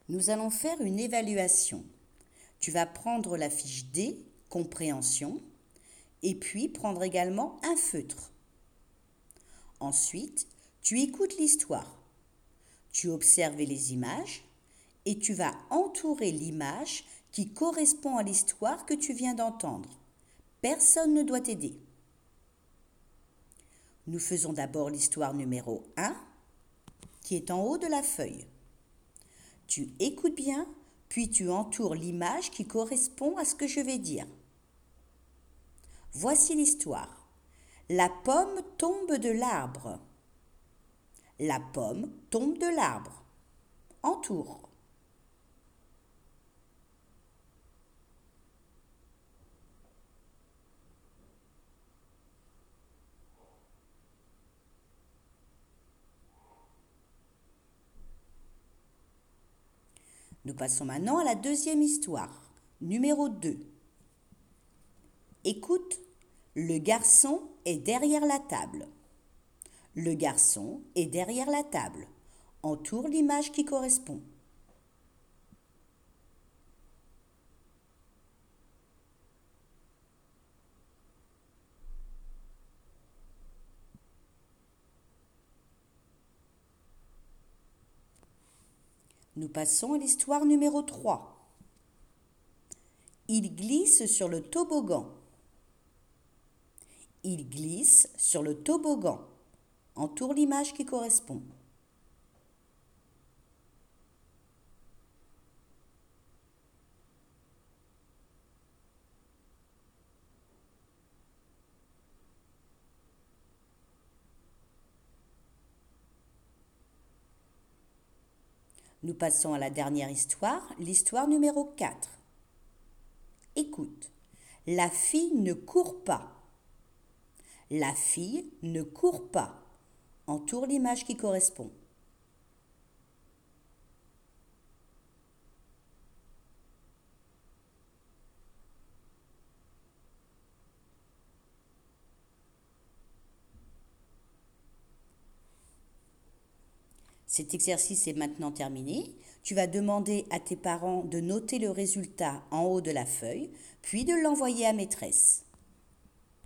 Nous allons faire une évaluation. Tu vas prendre la fiche D, compréhension, et puis prendre également un feutre. Ensuite, tu écoutes l'histoire. Tu observes les images et tu vas entourer l'image qui correspond à l'histoire que tu viens d'entendre. Personne ne doit t'aider. Nous faisons d'abord l'histoire numéro 1, qui est en haut de la feuille. Tu écoutes bien, puis tu entoures l'image qui correspond à ce que je vais dire. Voici l'histoire. La pomme tombe de l'arbre. La pomme tombe de l'arbre. Entoure. Nous passons maintenant à la deuxième histoire, numéro 2. Écoute, le garçon est derrière la table. Le garçon est derrière la table. Entoure l'image qui correspond. Nous passons à l'histoire numéro 3. Il glisse sur le toboggan. Il glisse sur le toboggan. Entoure l'image qui correspond. Nous passons à la dernière histoire, l'histoire numéro 4. Écoute, la fille ne court pas. La fille ne court pas. Entoure l'image qui correspond. Cet exercice est maintenant terminé. Tu vas demander à tes parents de noter le résultat en haut de la feuille, puis de l'envoyer à maîtresse.